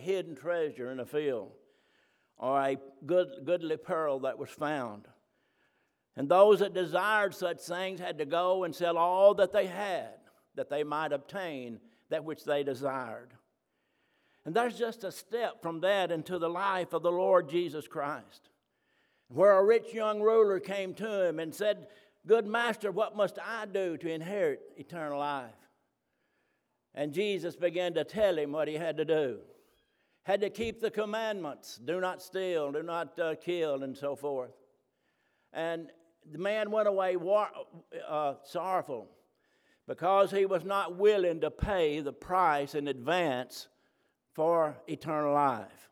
hidden treasure in a field, or a goodly pearl that was found. And those that desired such things had to go and sell all that they had, that they might obtain that which they desired. And there's just a step from that into the life of the Lord Jesus Christ, where a rich young ruler came to him and said, "Good master, what must I do to inherit eternal life?" And Jesus began to tell him what he had to do. Had to keep the commandments, do not steal, do not kill, and so forth. And the man went away sorrowful, because he was not willing to pay the price in advance for eternal life.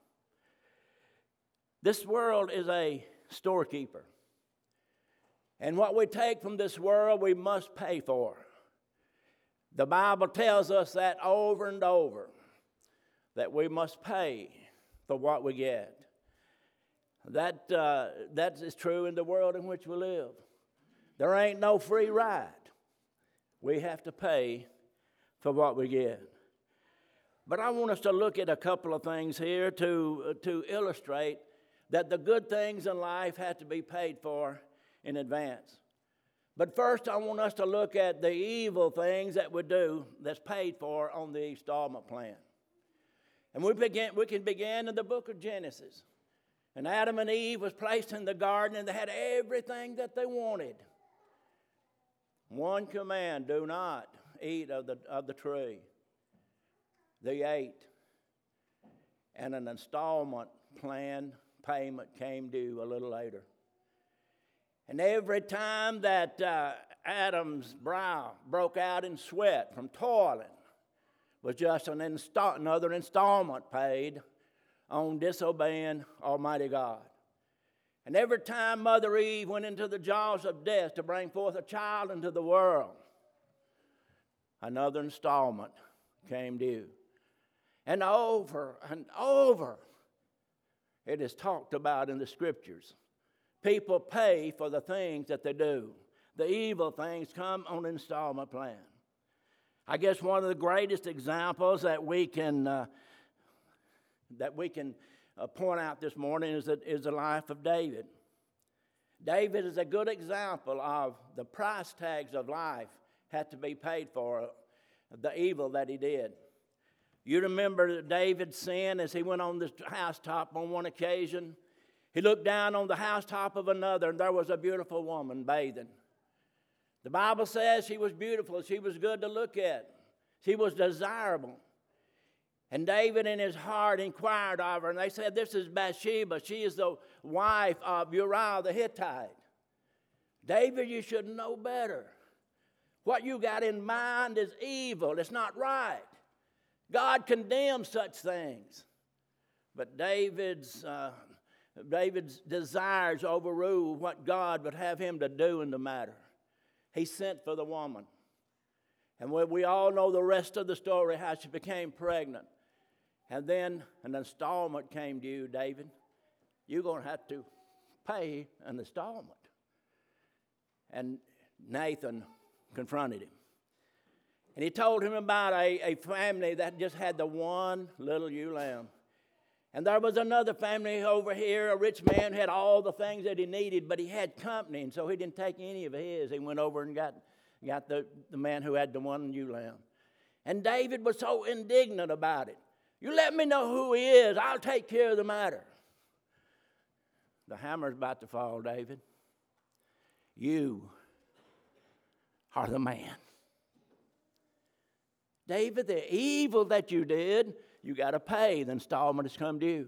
This world is a storekeeper. And what we take from this world, we must pay for. The Bible tells us that over and over, that we must pay for what we get. That is true in the world in which we live. There ain't no free ride. We have to pay for what we get. But I want us to look at a couple of things here to illustrate that the good things in life have to be paid for in advance. But first, I want us to look at the evil things that we do that's paid for on the installment plan. And we can begin in the book of Genesis. And Adam and Eve was placed in the garden, and they had everything that they wanted. One command: do not eat of the tree. They ate, and an installment plan payment came due a little later. And every time that Adam's brow broke out in sweat from toiling, was just another installment paid on disobeying Almighty God. And every time Mother Eve went into the jaws of death to bring forth a child into the world, another installment came due. And over and over, it is talked about in the Scriptures. People pay for the things that they do. The evil things come on an installment plan. I guess one of the greatest examples that we can point out this morning is the life of David. David is a good example of the price tags of life had to be paid for, the evil that he did. You remember David's sin as he went on the housetop on one occasion. He looked down on the housetop of another, and there was a beautiful woman bathing. The Bible says she was beautiful. She was good to look at. She was desirable. And David in his heart inquired of her, and they said, "This is Bathsheba. She is the wife of Uriah the Hittite." David, you should know better. What you got in mind is evil. It's not right. God condemns such things. But David's desires overruled what God would have him to do in the matter. He sent for the woman. And we all know the rest of the story, how she became pregnant. And then an installment came due, David. You're going to have to pay an installment. And Nathan confronted him. And he told him about a family that just had the one little ewe lamb. And there was another family over here, a rich man who had all the things that he needed, but he had company, and so he didn't take any of his. He went over and got the man who had the one ewe lamb. And David was so indignant about it. You let me know who he is. I'll take care of the matter. The hammer's about to fall, David. You are the man. David, the evil that you did, you got to pay. The installment has come due.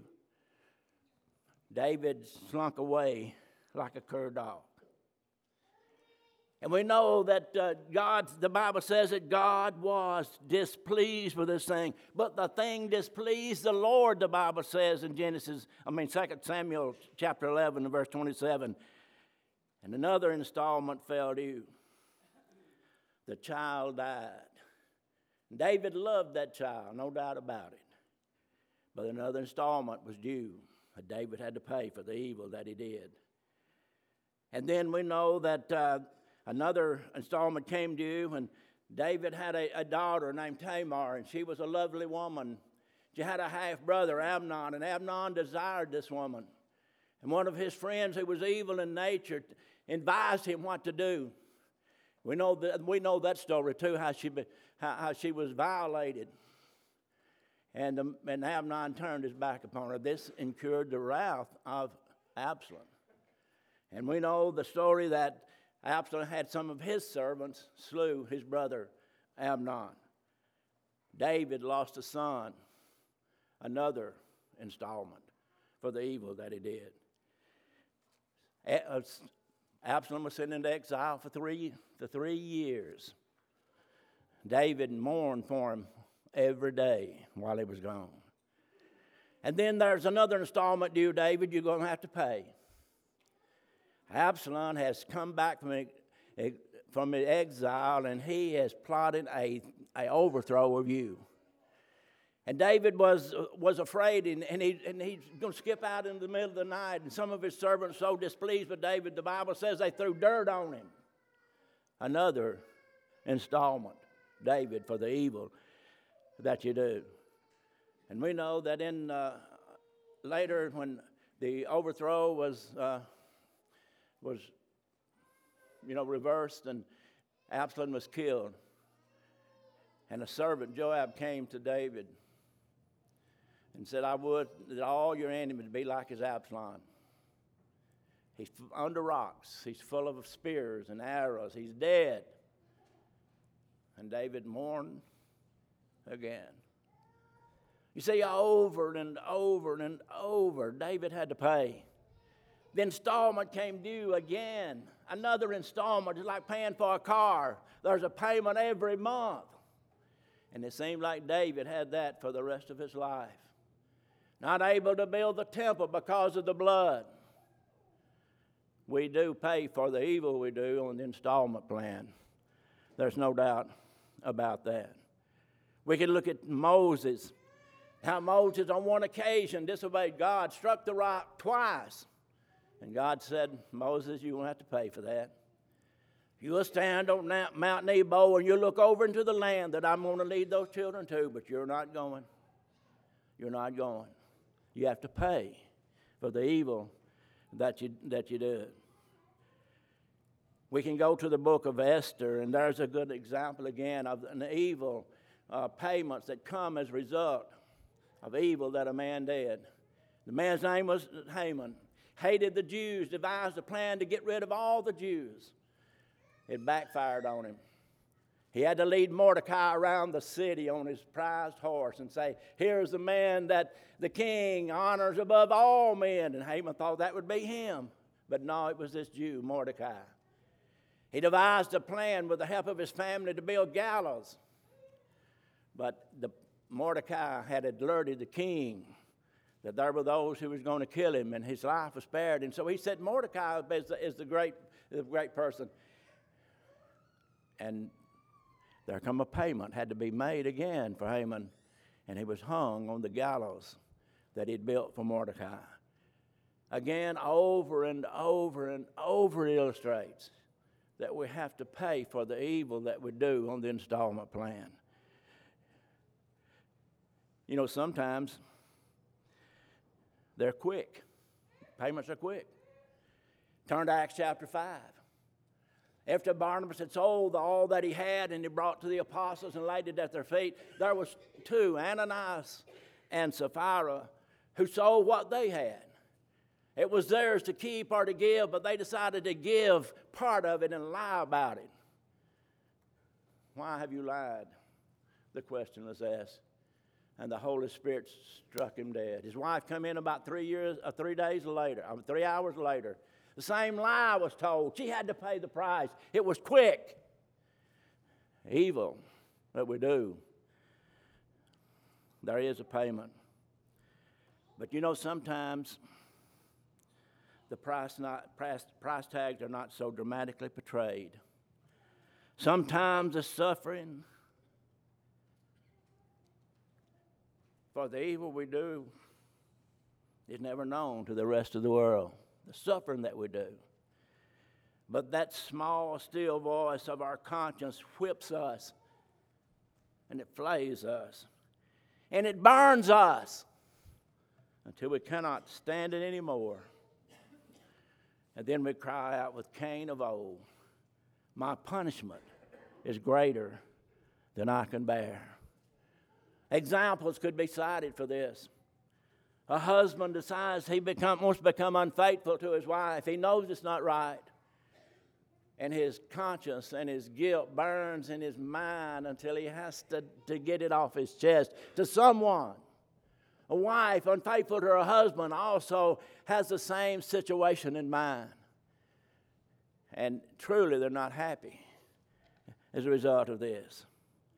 David slunk away like a cur dog. And we know that the Bible says that God was displeased with this thing. But the thing displeased the Lord, the Bible says in 2 Samuel chapter 11 and verse 27. And another installment fell due. The child died. David loved that child, no doubt about it. But another installment was due. David had to pay for the evil that he did. And then we know that another installment came due, and David had a daughter named Tamar, and she was a lovely woman. She had a half-brother, Amnon, and Amnon desired this woman. And one of his friends who was evil in nature advised him what to do. We know that story too, how she was violated. And Amnon turned his back upon her. This incurred the wrath of Absalom. And we know the story that Absalom had some of his servants slew his brother Amnon. David lost a son, another installment for the evil that he did. Absalom was sent into exile for 3 years. David mourned for him every day while he was gone. And then there's another installment due, David, you're going to have to pay. Absalom has come back from exile, and he has plotted a overthrow of you. And David was afraid, and he's going to skip out in the middle of the night. And some of his servants so displeased with David, the Bible says they threw dirt on him. Another installment, David, for the evil that you do. And we know that in later when the overthrow was reversed and Absalom was killed, and a servant Joab came to David and said, I would that all your enemies be like as Absalom. He's under rocks. He's full of spears and arrows. He's dead. And David mourned again. You see, over and over and over, David had to pay. The installment came due again. Another installment is like paying for a car. There's a payment every month. And it seemed like David had that for the rest of his life. Not able to build the temple because of the blood. We do pay for the evil we do on the installment plan. There's no doubt about that. We can look at Moses. How Moses on one occasion disobeyed God, struck the rock twice. And God said, Moses, you won't have to pay for that. You will stand on Mount Nebo and you'll look over into the land that I'm going to lead those children to, but you're not going. You're not going. You have to pay for the evil that you do. We can go to the book of Esther, and there's a good example again of an evil payments that come as a result of evil that a man did. The man's name was Haman. Hated the Jews, devised a plan to get rid of all the Jews. It backfired on him. He had to lead Mordecai around the city on his prized horse and say, here's the man that the king honors above all men. And Haman thought that would be him. But no, it was this Jew, Mordecai. He devised a plan with the help of his family to build gallows. But Mordecai had alerted the king that there were those who was going to kill him, and his life was spared. And so he said Mordecai is the great person. And there come a payment had to be made again for Haman, and he was hung on the gallows that he'd built for Mordecai. Again, over and over and over illustrates that we have to pay for the evil that we do on the installment plan. You know, sometimes they're quick. Payments are quick. Turn to Acts chapter 5. After Barnabas had sold all that he had and he brought to the apostles and laid it at their feet, there was two, Ananias and Sapphira, who sold what they had. It was theirs to keep or to give, but they decided to give part of it and lie about it. Why have you lied? The question was asked. And the Holy Spirit struck him dead. His wife come in about 3 hours later. The same lie was told. She had to pay the price. It was quick. Evil that we do. There is a payment. But you know, sometimes the price tags are not so dramatically portrayed. Sometimes the suffering for the evil we do is never known to the rest of the world. The suffering that we do. But that small, still voice of our conscience whips us and it flays us. And it burns us until we cannot stand it anymore. And then we cry out with Cain of old, my punishment is greater than I can bear. Examples could be cited for this. A husband decides he wants to become unfaithful to his wife. He knows it's not right. And his conscience and his guilt burns in his mind until he has to get it off his chest to someone. A wife unfaithful to her husband also has the same situation in mind. And truly they're not happy as a result of this.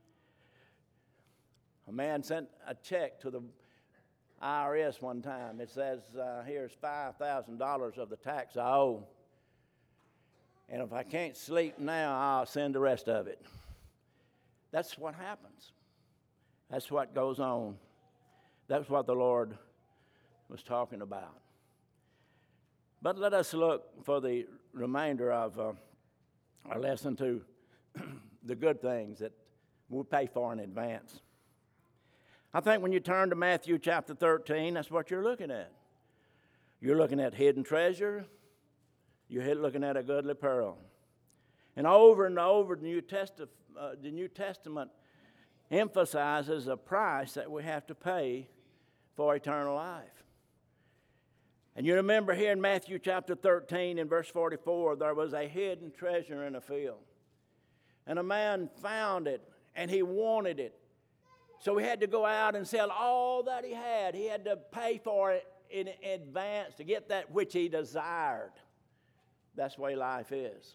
A man sent a check to the IRS one time. It says, here's $5,000 of the tax I owe. And if I can't sleep now, I'll send the rest of it. That's what happens. That's what goes on. That's what the Lord was talking about. But let us look for the remainder of our lesson to the good things that we'll pay for in advance. I think when you turn to Matthew chapter 13, that's what you're looking at. You're looking at hidden treasure. You're looking at a goodly pearl. And over, the New Testament emphasizes a price that we have to pay for eternal life. And you remember here in Matthew chapter 13 in verse 44, there was a hidden treasure in a field. And a man found it, and he wanted it. So he had to go out and sell all that he had. He had to pay for it in advance to get that which he desired. That's the way life is.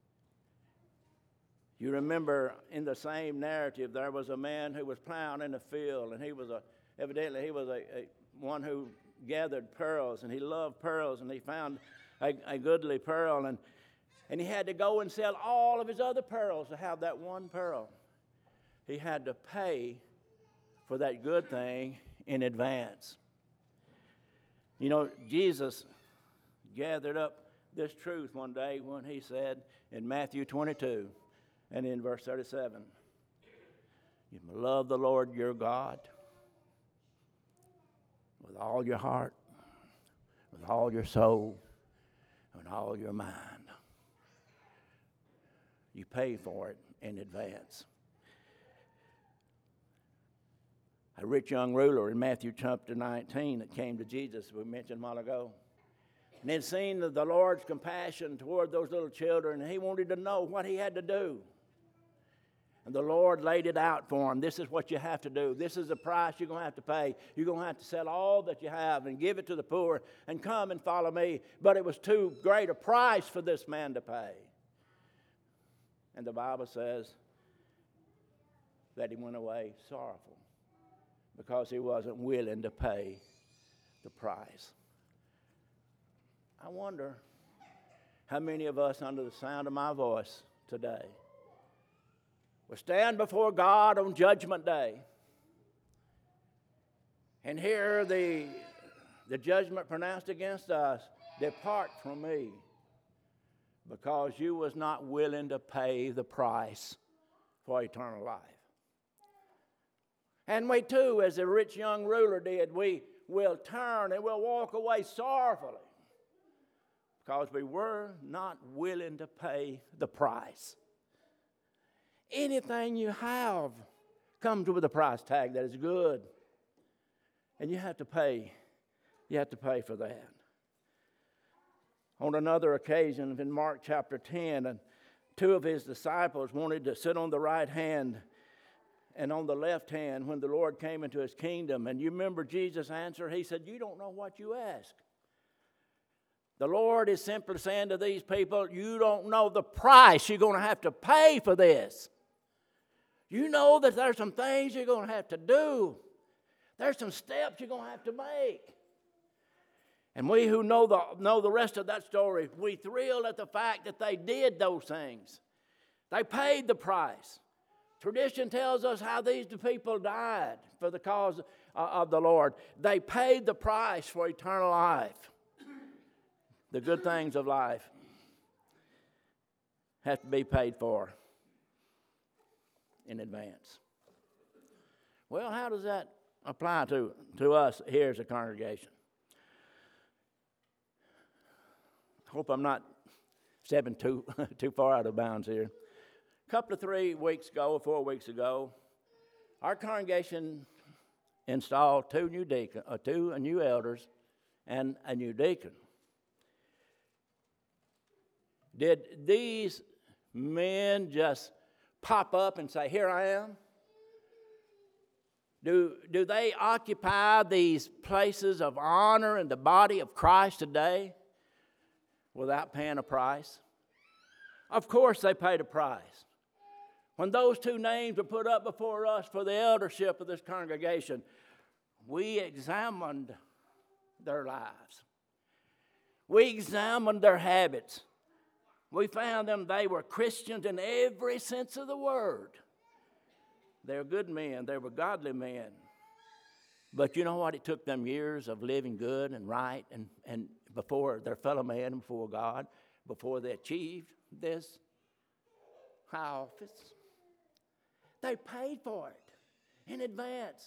You remember in the same narrative, there was a man who was plowing in the field, and he was evidently one who gathered pearls, and he loved pearls, and he found a goodly pearl, and he had to go and sell all of his other pearls to have that one pearl. He had to pay for that good thing in advance. You know, Jesus gathered up this truth one day when he said in Matthew 22 and in verse 37, you love the Lord your God with all your heart, with all your soul, and all your mind. You pay for it in advance. A rich young ruler in Matthew chapter 19 that came to Jesus, we mentioned a while ago, and had seen the Lord's compassion toward those little children, and he wanted to know what he had to do. And the Lord laid it out for him. This is what you have to do. This is the price you're going to have to pay. You're going to have to sell all that you have and give it to the poor and come and follow me. But it was too great a price for this man to pay. And the Bible says that he went away sorrowful because he wasn't willing to pay the price. I wonder how many of us under the sound of my voice today will stand before God on Judgment Day and hear the judgment pronounced against us, depart from me, because you was not willing to pay the price for eternal life. And we too, as the rich young ruler did, we will turn and we'll walk away sorrowfully because we were not willing to pay the price. Anything you have comes with a price tag that is good. And you have to pay. You have to pay for that. On another occasion, in Mark chapter 10, and two of his disciples wanted to sit on the right hand and on the left hand when the Lord came into his kingdom. And you remember Jesus' answer? He said, you don't know what you ask. The Lord is simply saying to these people, you don't know the price you're going to have to pay for this. You know that there's some things you're going to have to do. There's some steps you're going to have to make. And we who know the rest of that story, we thrill at the fact that they did those things. They paid the price. Tradition tells us how these people died for the cause of the Lord. They paid the price for eternal life. The good things of life have to be paid for in advance. Well, how does that apply to us here as a congregation. Hope I'm not stepping too far out of bounds here. A couple of 3 weeks ago or 4 weeks ago, our congregation installed two new elders and a new deacon. Did these men just pop up and say, "Here I am"? Do they occupy these places of honor in the body of Christ today without paying a price? Of course they paid a price. When those two names were put up before us for the eldership of this congregation, we examined their lives. We examined their habits. We found them they were Christians in every sense of the word. They were good men. They were godly men. But you know what? It took them years of living good and right and before their fellow man, before God, before they achieved this high office. They paid for it in advance.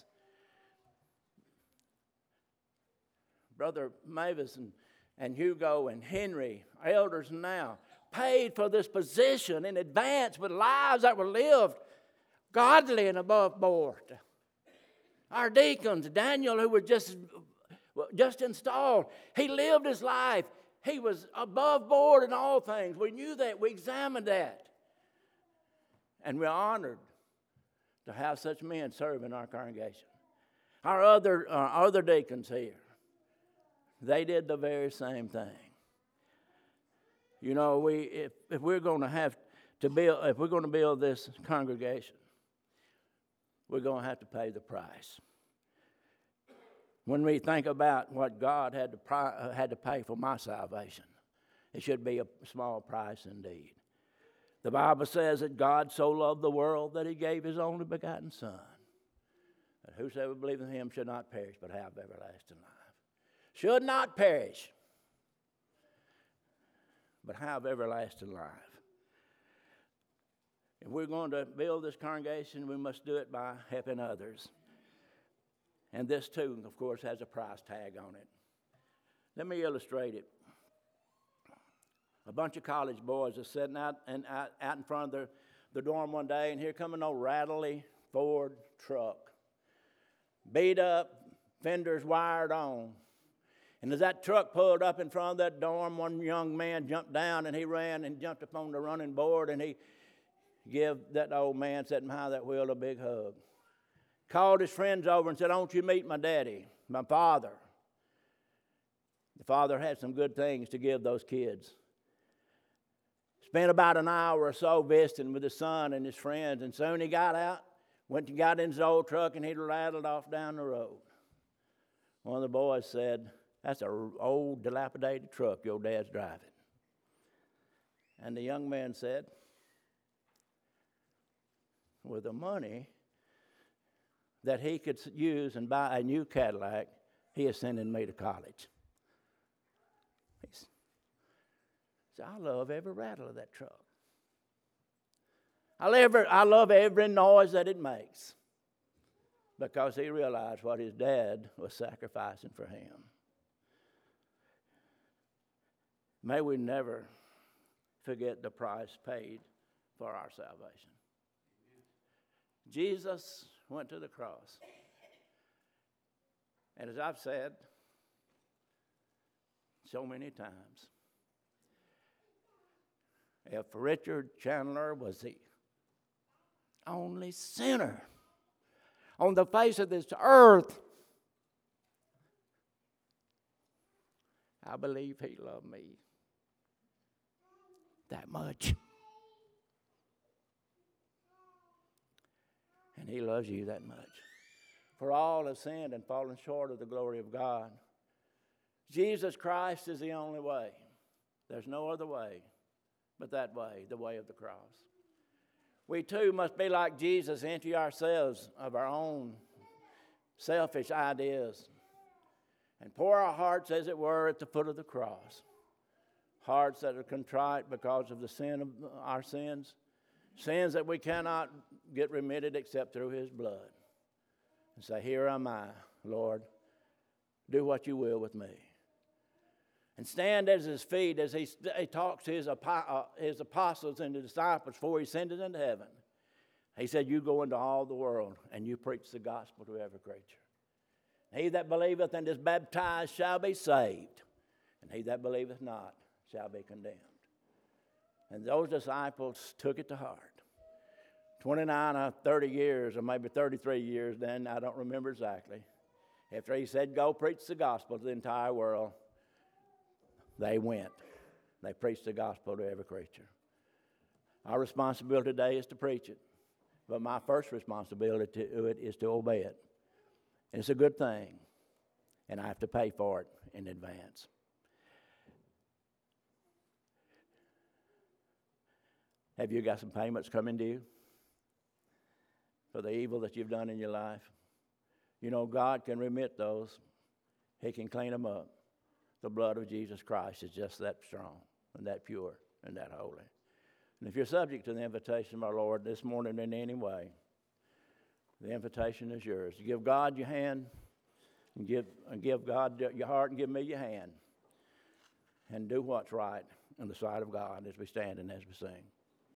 Brother Mavis and Hugo and Henry, elders now, paid for this position in advance with lives that were lived godly and above board. Our deacons, Daniel, who was just installed, he lived his life. He was above board in all things. We knew that. We examined that. And we're honored to have such men serve in our congregation. Our other deacons here, they did the very same thing. You know, if we're going to build this congregation, we're going to have to pay the price. When we think about what God had to pay for my salvation, it should be a small price indeed. The Bible says that God so loved the world that he gave his only begotten Son, that whosoever believeth in him should not perish but have everlasting life. Should not perish, but have everlasting life. If we're going to build this congregation, we must do it by helping others. And this too, of course, has a price tag on it. Let me illustrate it. A bunch of college boys are sitting out in front of the dorm one day, and here come an old rattly Ford truck. Beat up, fenders wired on. And as that truck pulled up in front of that dorm, one young man jumped down, and he ran and jumped up on the running board, and he gave that old man sitting behind that wheel a big hug. Called his friends over and said, "I want you to meet my daddy, my father." The father had some good things to give those kids. Spent about an hour or so visiting with his son and his friends, and soon he got out, went and got in his old truck, and he rattled off down the road. One of the boys said, "That's an old, dilapidated truck your dad's driving." And the young man said, "With the money that he could use and buy a new Cadillac, he is sending me to college." He said, "I love every rattle of that truck. I love every noise that it makes," because he realized what his dad was sacrificing for him. May we never forget the price paid for our salvation. Jesus went to the cross. And as I've said so many times, if Richard Chandler was the only sinner on the face of this earth, I believe he loved me that much. And he loves you that much. For all have sinned and fallen short of the glory of God. Jesus Christ is the only way. There's no other way but that way, the way of the cross. We too must be like Jesus, empty ourselves of our own selfish ideas and pour our hearts, as it were, at the foot of the cross. Hearts that are contrite because of the sin of our sins. Sins that we cannot get remitted except through his blood. and say, here am I, Lord. Do what you will with me. And stand at his feet as he talks to his apostles and the disciples before he sends it into heaven. He said, you go into all the world and you preach the gospel to every creature. He that believeth and is baptized shall be saved, and he that believeth not shall be condemned. And those disciples took it to heart. 29 or 30 years, or maybe 33 years then, I don't remember exactly, after he said, go preach the gospel to the entire world, they went. They preached the gospel to every creature. Our responsibility today is to preach it. But my first responsibility to it is to obey it. And it's a good thing. And I have to pay for it in advance. Have you got some payments coming due for the evil that you've done in your life? You know, God can remit those. He can clean them up. The blood of Jesus Christ is just that strong and that pure and that holy. And if you're subject to the invitation of our Lord this morning in any way, the invitation is yours. You give God your hand, and give God your heart, and give me your hand. And do what's right in the sight of God as we stand and as we sing.